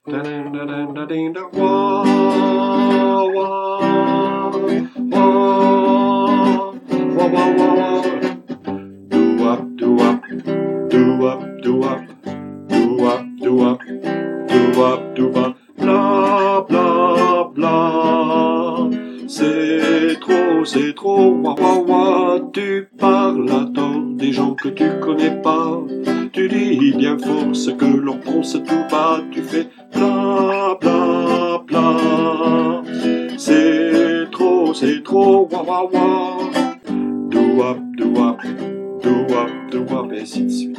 Bla bla bla. C'est trop, wa wa wa. Tu parles à tort des gens que tu connais pas. Tu dis bien fort ce que l'on pense tout bas. Tu fais bla bla bla. C'est trop, wa wa wa. Do wap, et ainsi de suite.